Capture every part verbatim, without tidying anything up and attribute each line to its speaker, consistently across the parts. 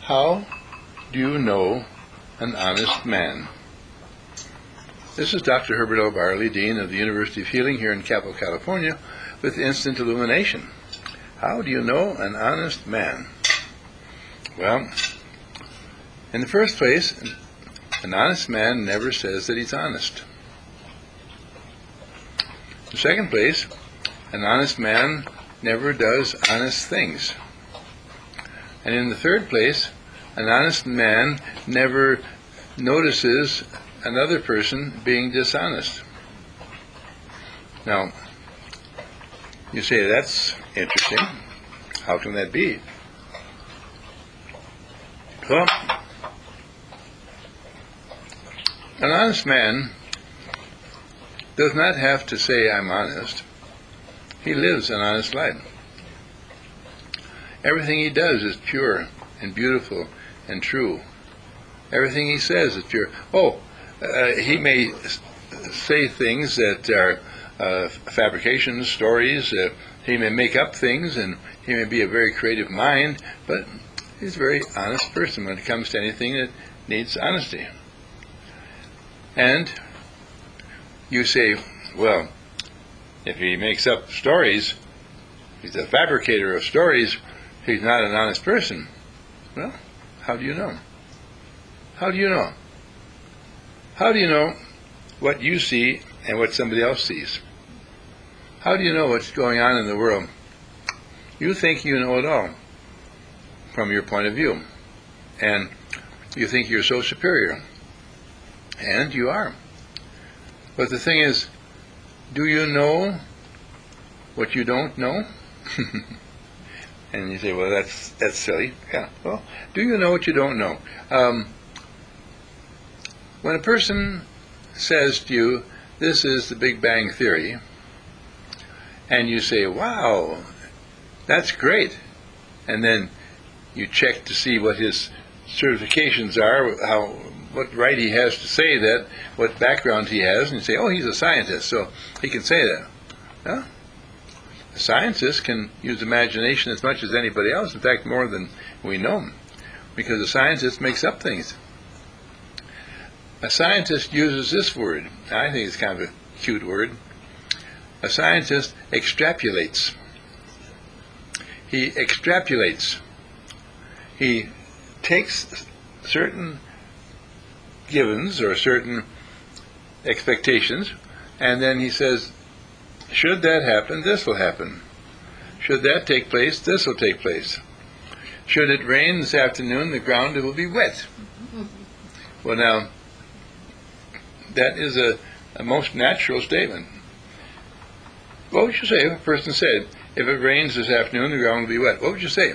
Speaker 1: How do you know an honest man? This is Doctor Herbert L. Barley, Dean of the University of Healing here in Capel, California, with Instant Illumination. How do you know an honest man? Well, in the first place, an honest man never says that he's honest. In the second place, an honest man never does honest things. And in the third place, an honest man never notices another person being dishonest. Now, you say, that's interesting. How can that be? Well, an honest man does not have to say, I'm honest. He lives an honest life. Everything he does is pure and beautiful and true. Everything he says is pure. Oh, uh, he may say things that are uh, fabrications, stories. Uh, he may make up things, and he may be a very creative mind, but he's a very honest person when it comes to anything that needs honesty. And you say, well, if he makes up stories, he's a fabricator of stories, he's not an honest person. Well, how do you know? How do you know? How do you know what you see and what somebody else sees? How do you know what's going on in the world? You think you know it all from your point of view. And you think you're so superior. And you are. But the thing is, do you know what you don't know? And you say, well, that's that's silly. Yeah. Well, do you know what you don't know? Um, when a person says to you, this is the Big Bang Theory, and you say, wow, that's great, and then you check to see what his certifications are, how what right he has to say that, what background he has, and you say, oh, he's a scientist, so he can say that. Well, a scientist can use imagination as much as anybody else, in fact, more than we know, because a scientist makes up things. A scientist uses this word. I think it's kind of a cute word. A scientist extrapolates. He extrapolates. He takes certain givens or certain expectations, and then he says, should that happen, this will happen. Should that take place, this will take place. Should it rain this afternoon, the ground will be wet. Well, now, that is a, a most natural statement. What would you say if a person said, if it rains this afternoon, the ground will be wet? What would you say?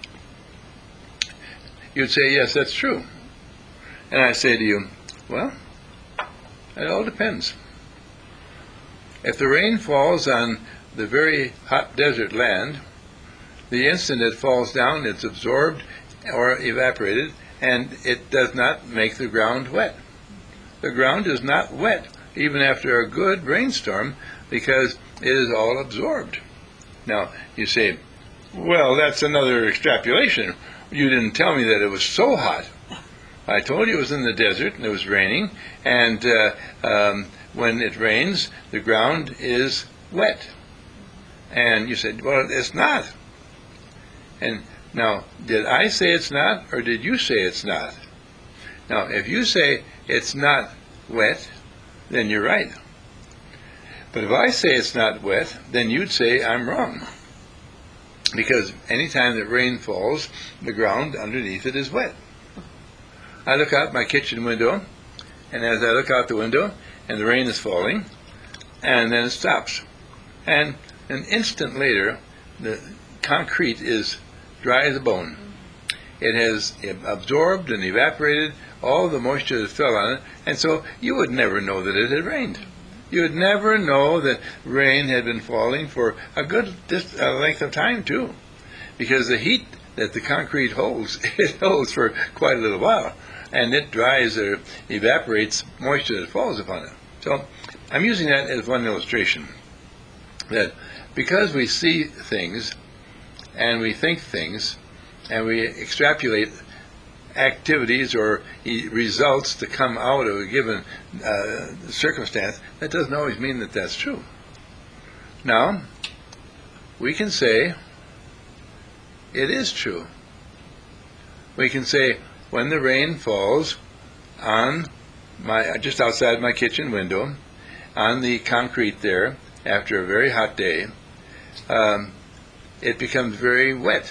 Speaker 1: You'd say, yes, that's true. And I say to you, well, it all depends. If the rain falls on the very hot desert land, the instant it falls down, it's absorbed or evaporated, and it does not make the ground wet. The ground is not wet, even after a good rainstorm, because it is all absorbed. Now, you say, well, that's another extrapolation. You didn't tell me that it was so hot. I told you it was in the desert, and it was raining, and uh, um, when it rains, the ground is wet. And you said, well, it's not. And now, did I say it's not, or did you say it's not? Now, if you say it's not wet, then you're right. But if I say it's not wet, then you'd say I'm wrong. Because any time that rain falls, the ground underneath it is wet. I look out my kitchen window, and as I look out the window, and the rain is falling, and then it stops. And an instant later, the concrete is dry as a bone. It has absorbed and evaporated all the moisture that fell on it, and so you would never know that it had rained. You would never know that rain had been falling for a good dis- uh, length of time, too, because the heat that the concrete holds, it holds for quite a little while, and it dries or evaporates moisture that falls upon it. So I'm using that as one illustration, that because we see things and we think things and we extrapolate activities or e- results to come out of a given uh, circumstance, that doesn't always mean that that's true. Now, we can say it is true. We can say when the rain falls on my just outside my kitchen window, on the concrete there, after a very hot day, um, it becomes very wet.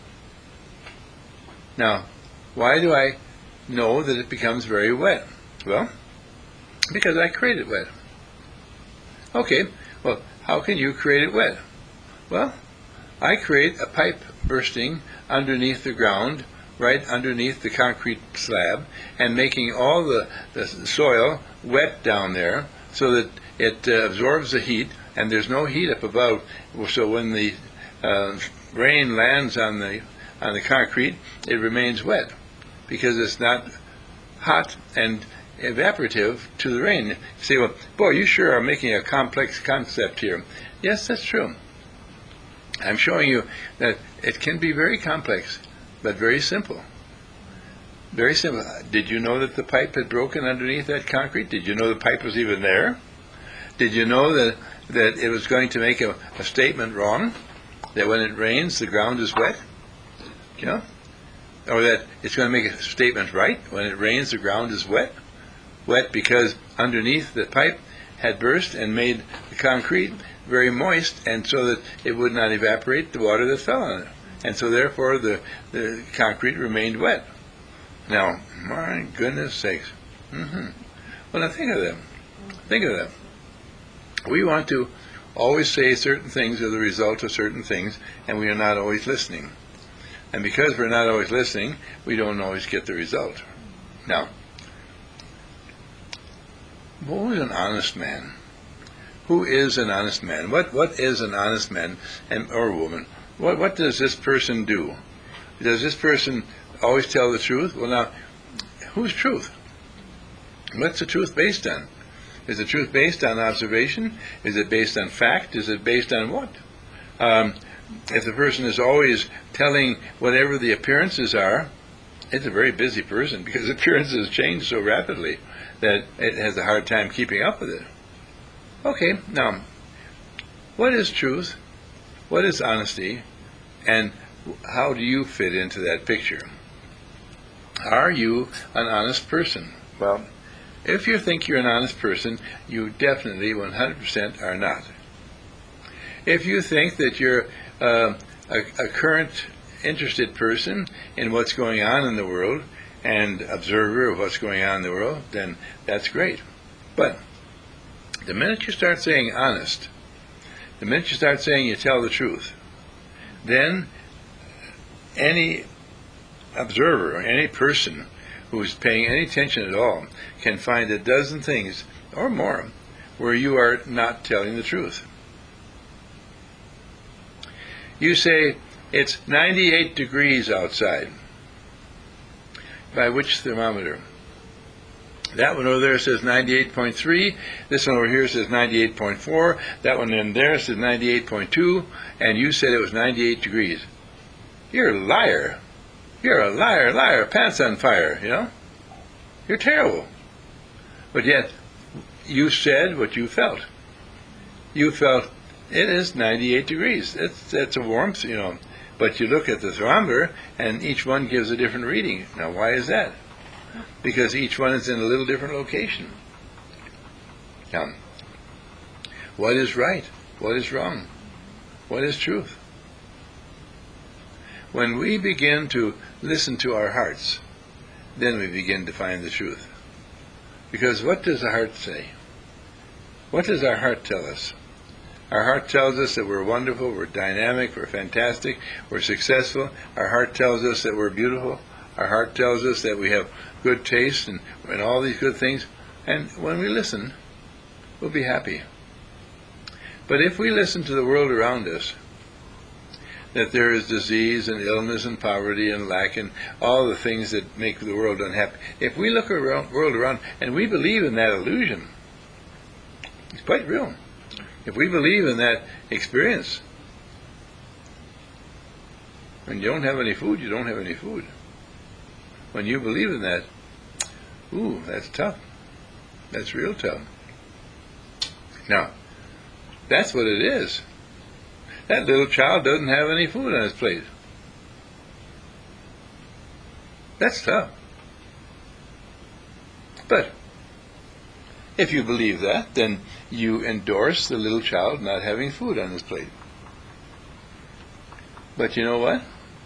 Speaker 1: Now, why do I know that it becomes very wet? Well, because I create it wet. Okay, well, how can you create it wet? Well, I create a pipe bursting underneath the ground, right underneath the concrete slab, and making all the, the soil wet down there so that it uh, absorbs the heat, and there's no heat up above. So when the uh, rain lands on the on the concrete, it remains wet because it's not hot and evaporative to the rain. You say, well, boy, you sure are making a complex concept here. Yes, that's true. I'm showing you that it can be very complex, but very simple. Very simple. Did you know that the pipe had broken underneath that concrete? Did you know the pipe was even there? Did you know that, that it was going to make a, a statement wrong? That when it rains, the ground is wet? You know? Or that it's going to make a statement right? When it rains, the ground is wet? Wet because underneath the pipe had burst and made the concrete very moist, and so that it would not evaporate the water that fell on it. And so therefore the, the concrete remained wet. Now, my goodness sakes. Mm-hmm. Well, now think of that. Think of that. We want to always say certain things are the result of certain things, and we are not always listening. And because we're not always listening, we don't always get the result. Now, who is an honest man? Who is an honest man? What what is an honest man and or woman? What what does this person do? Does this person always tell the truth? Well, now, whose truth? What's the truth based on? Is the truth based on observation? Is it based on fact? Is it based on what? Um, if the person is always telling whatever the appearances are, it's a very busy person because appearances change so rapidly that it has a hard time keeping up with it. Okay, now, what is truth? What is honesty? And how do you fit into that picture? Are you an honest person? Well, if you think you're an honest person, you definitely one hundred percent are not. If you think that you're uh, a, a current interested person in what's going on in the world and observer of what's going on in the world, then that's great. But the minute you start saying honest, the minute you start saying you tell the truth, then any observer, or any person who is paying any attention at all, can find a dozen things or more where you are not telling the truth. You say it's ninety-eight degrees outside. By which thermometer? That one over there says ninety-eight point three. This one over here says ninety-eight point four. That one in there says ninety-eight point two. And you said it was ninety-eight degrees. You're a liar. You're a liar, liar, pants on fire, you know? You're terrible. But yet, you said what you felt. You felt, it is ninety-eight degrees. It's, it's a warmth, you know. But you look at the thermometer, and each one gives a different reading. Now, why is that? Because each one is in a little different location. Now, what is right? What is wrong? What is truth? When we begin to listen to our hearts, then we begin to find the truth. Because what does the heart say? What does our heart tell us? Our heart tells us that we're wonderful, we're dynamic, we're fantastic, we're successful. Our heart tells us that we're beautiful. Our heart tells us that we have good taste and, and all these good things. And when we listen, we'll be happy. But if we listen to the world around us, that there is disease and illness and poverty and lack and all the things that make the world unhappy, if we look around world around and we believe in that illusion, it's quite real. If we believe in that experience, when you don't have any food, you don't have any food. when you believe in that, ooh, that's tough. That's real tough. Now, that's what it is. That little child doesn't have any food on his plate. That's tough. But if you believe that, then you endorse the little child not having food on his plate. But you know what?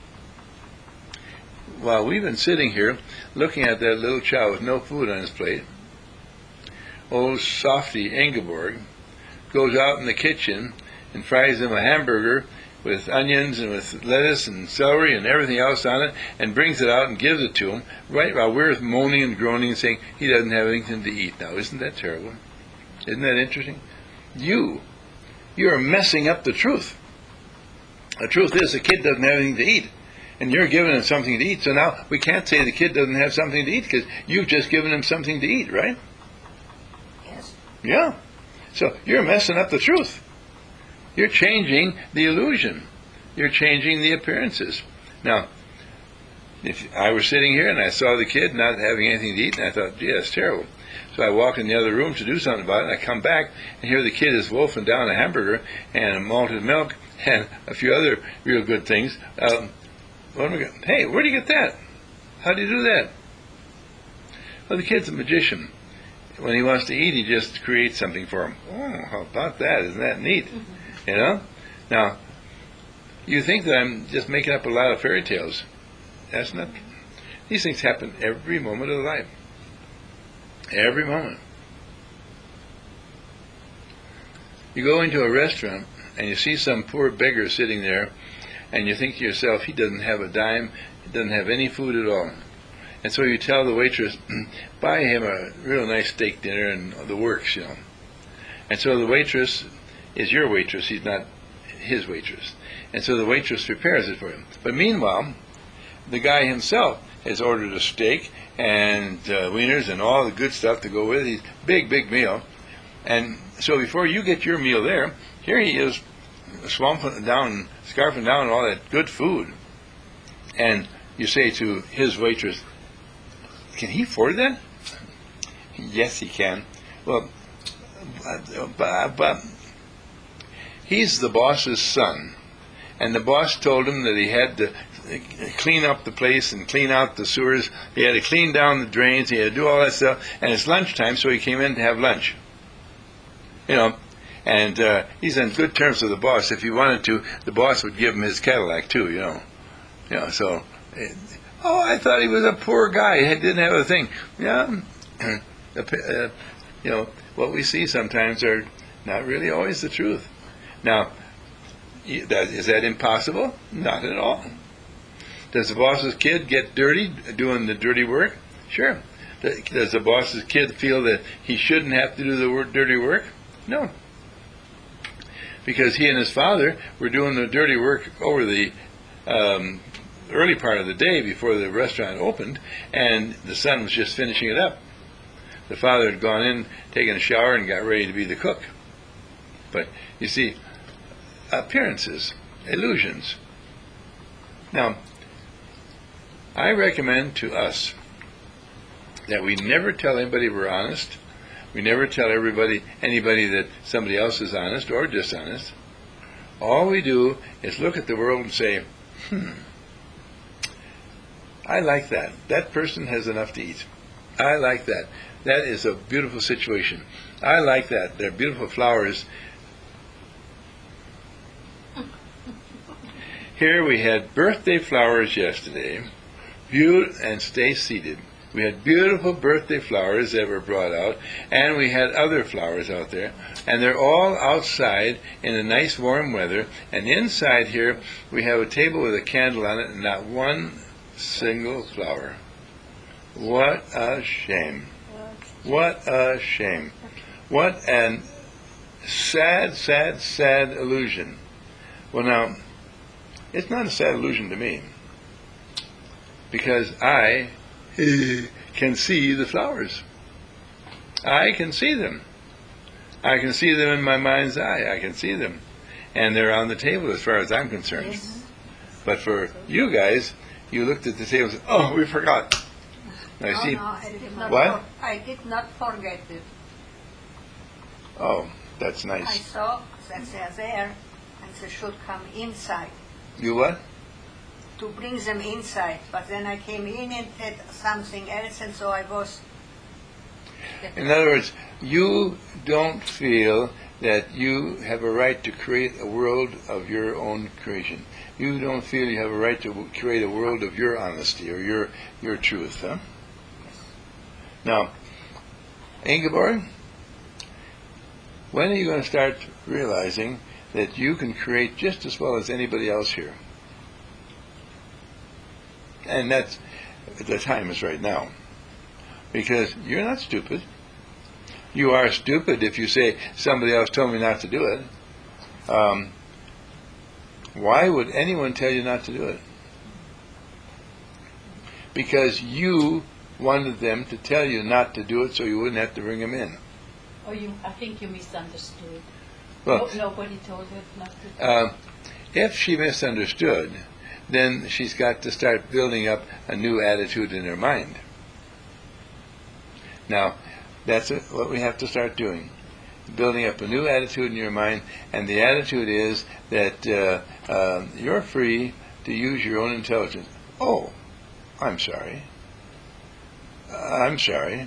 Speaker 1: While we've been sitting here looking at that little child with no food on his plate, old softy Ingeborg goes out in the kitchen and fries him a hamburger with onions and with lettuce and celery and everything else on it, and brings it out and gives it to him, right while we're moaning and groaning and saying he doesn't have anything to eat. Now, isn't that terrible? Isn't that interesting? You, you are messing up the truth. The truth is the kid doesn't have anything to eat, and you're giving him something to eat. So now we can't say the kid doesn't have something to eat because you've just given him something to eat, right?
Speaker 2: Yes.
Speaker 1: Yeah. So you're messing up the truth. You're changing the illusion. You're changing the appearances. Now, if I were sitting here and I saw the kid not having anything to eat, and I thought, gee, that's terrible. So I walk in the other room to do something about it, and I come back, and here the kid is wolfing down a hamburger and a malted milk and a few other real good things. Um, what am I gonna, hey, where do you get that? How do you do that? Well, the kid's a magician. When he wants to eat, he just creates something for him. Oh, how about that? Isn't that neat? Mm-hmm. You know? Now, you think that I'm just making up a lot of fairy tales. That's not. These things happen every moment of life. Every moment. You go into a restaurant and you see some poor beggar sitting there, and you think to yourself, he doesn't have a dime, he doesn't have any food at all. And so you tell the waitress, buy him a real nice steak dinner and the works, you know. And so the waitress is your waitress, he's not his waitress. And so the waitress prepares it for him. But meanwhile, the guy himself has ordered a steak and uh, wieners and all the good stuff to go with it. Big, big meal. And so before you get your meal there, here he is swamping down, scarfing down all that good food. And you say to his waitress, can he afford that? Yes, he can. Well, but, but, but he's the boss's son. And the boss told him that he had to clean up the place and clean out the sewers. He had to clean down the drains. He had to do all that stuff. And it's lunchtime, so he came in to have lunch. You know, and uh, he's on good terms with the boss. If he wanted to, the boss would give him his Cadillac too. You know, you know. So, it, oh, I thought he was a poor guy. He didn't have a thing. Yeah, uh, you know, what we see sometimes are not really always the truth. Now, is that impossible? Not at all. Does the boss's kid get dirty doing the dirty work? Sure. Does the boss's kid feel that he shouldn't have to do the work, dirty work? No. Because he and his father were doing the dirty work over the um, early part of the day before the restaurant opened, and the son was just finishing it up. The father had gone in, taken a shower, and got ready to be the cook. But, you see, appearances, illusions. Now, I recommend to us that we never tell anybody we're honest. We never tell everybody, anybody that somebody else is honest or dishonest. All we do is look at the world and say, hmm, I like that. That person has enough to eat. I like that. That is a beautiful situation. I like that. They're beautiful flowers. Here we had birthday flowers yesterday. Beaut- and stay seated. We had beautiful birthday flowers that were brought out, and we had other flowers out there, and they're all outside in a nice warm weather, and inside here we have a table with a candle on it and not one single flower. What a shame. What a shame. What an sad, sad, sad illusion. Well, now, it's not a sad illusion to me, because I can see the flowers. I can see them. I can see them in my mind's eye. I can see them. And they're on the table as far as I'm concerned. Yes. But for you guys, you looked at the table and said, oh, we forgot. I
Speaker 2: No,
Speaker 1: see.
Speaker 2: no, I did not.
Speaker 1: What?
Speaker 2: for- I did not forget it.
Speaker 1: Oh, that's
Speaker 2: I
Speaker 1: nice.
Speaker 2: saw that they're there, and they should come inside
Speaker 1: You what?
Speaker 2: to bring them inside. But then I came in and had something else, and so I was.
Speaker 1: In other words, you don't feel that you have a right to create a world of your own creation. You don't feel you have a right to w- create a world of your honesty or your your truth, huh? Now, Ingeborg, when are you going to start realizing that you can create just as well as anybody else here? And that's, the time is right now. Because you're not stupid. You are stupid if you say, somebody else told me not to do it. Um, why would anyone tell you not to do it? Because you wanted them to tell you not to do it so you wouldn't have to bring them in.
Speaker 3: Oh, you, I think you misunderstood.
Speaker 1: Well,
Speaker 3: no, nobody told her not to.
Speaker 1: uh, if she misunderstood, then she's got to start building up a new attitude in her mind. Now, that's it, what we have to start doing. Building up a new attitude in your mind, and the attitude is that uh, uh, you're free to use your own intelligence. Oh, I'm sorry. Uh, I'm sorry.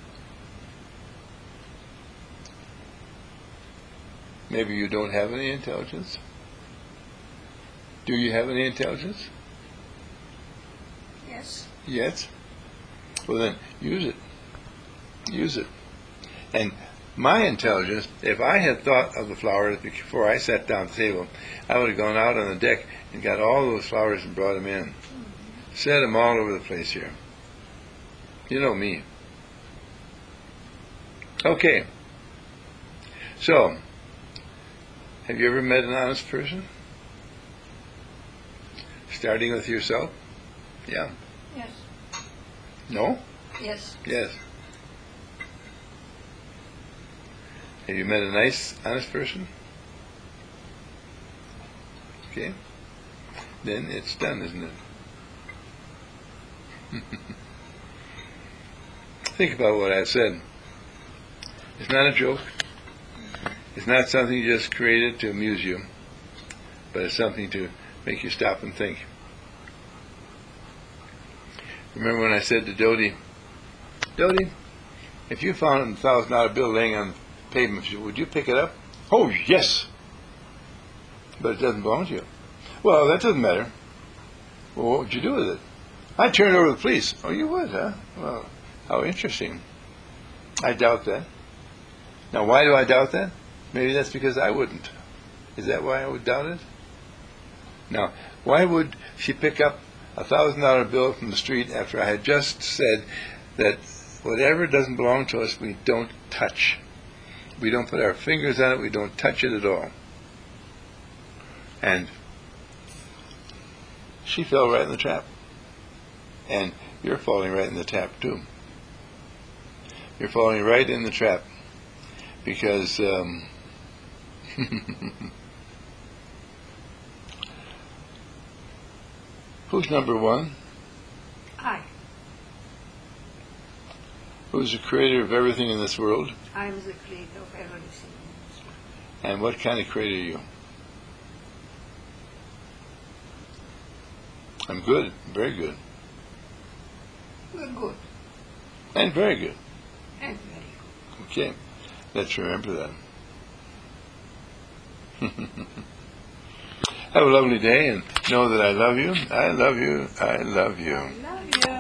Speaker 1: Maybe you don't have any intelligence. Do you have any intelligence?
Speaker 2: Yes.
Speaker 1: Yes? Well then, use it. Use it. And my intelligence, if I had thought of the flowers before I sat down at the table, I would have gone out on the deck and got all those flowers and brought them in. Set them all over the place here. You know me. Okay. So, have you ever met an honest person? Starting with yourself? Yeah.
Speaker 2: Yes.
Speaker 1: No?
Speaker 2: Yes.
Speaker 1: Yes. Have you met a nice, honest person? Okay. Then it's done, isn't it? Think about what I said. It's not a joke. It's not something you just created to amuse you, but it's something to make you stop and think. Remember when I said to Dodie, Dodie, if you found a thousand dollar bill laying on the pavement, would you pick it up? Oh, yes. But it doesn't belong to you. Well, that doesn't matter. Well, what would you do with it? I'd turn it over to the police. Oh, you would, huh? Well, how interesting. I doubt that. Now, why do I doubt that? Maybe that's because I wouldn't. Is that why I would doubt it? Now, why would she pick up a thousand dollar bill from the street after I had just said that whatever doesn't belong to us, we don't touch. We don't put our fingers on it. We don't touch it at all. And she fell right in the trap. And you're falling right in the trap, too. You're falling right in the trap. Because um, who's number one?
Speaker 2: I.
Speaker 1: Who's the creator of everything in this world?
Speaker 2: I'm the creator of everything.
Speaker 1: And what kind of creator are you? I'm good, very good.
Speaker 2: We're good.
Speaker 1: And very good.
Speaker 2: And very good.
Speaker 1: Okay, let's remember that. Have a lovely day and know that I love you. I love you. I love you.
Speaker 2: I